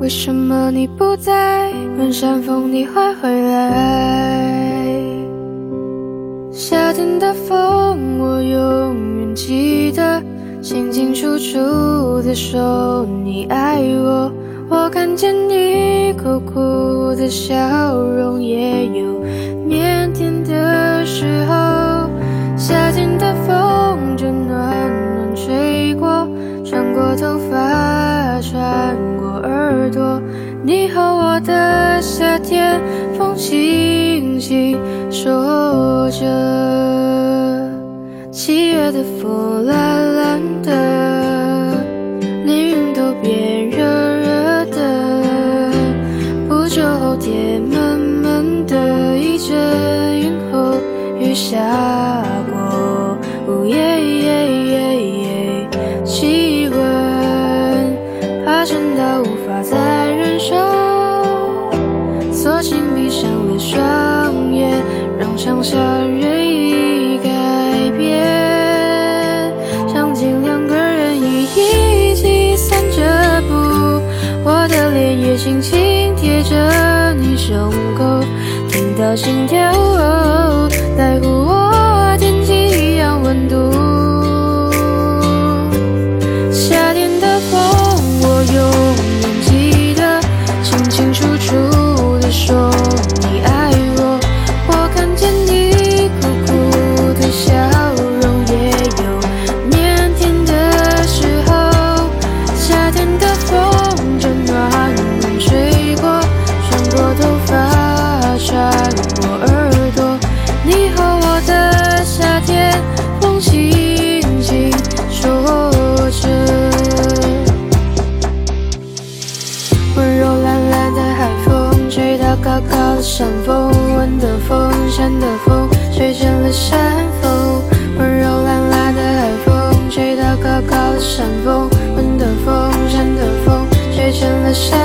为什么你不在？问山风你会回来？夏天的风，我永远记得，清清楚楚地说你爱我。我看见你苦苦的笑容，也有腼腆的时候。夏天的风就暖暖吹过，穿过头发，穿过耳朵。你和我的夏天，风轻轻说着。7月的风蓝蓝的，连云都变热热的。不久后天闷闷的，一阵云后雨下过。气温爬升到无法再忍受，索性闭上了双眼，让想象任意改变。想见2个人一起散着步，我的脸也轻轻贴着你胸口，听到心跳在乎我天气一样温度。夏天的风我永远记得，清清楚楚地说你爱我。我看见你苦苦的笑容，也有腼腆的时候。夏天的风就暖暖吹过，穿过头发，穿过耳朵。你和我的夏天，风轻轻说着。温柔懒懒的海风，吹到高高的山峰，闻的风，扇的风，吹成了山峰。温柔懒懒的海风，吹到高高的山峰，闻的风，扇的风，吹成了山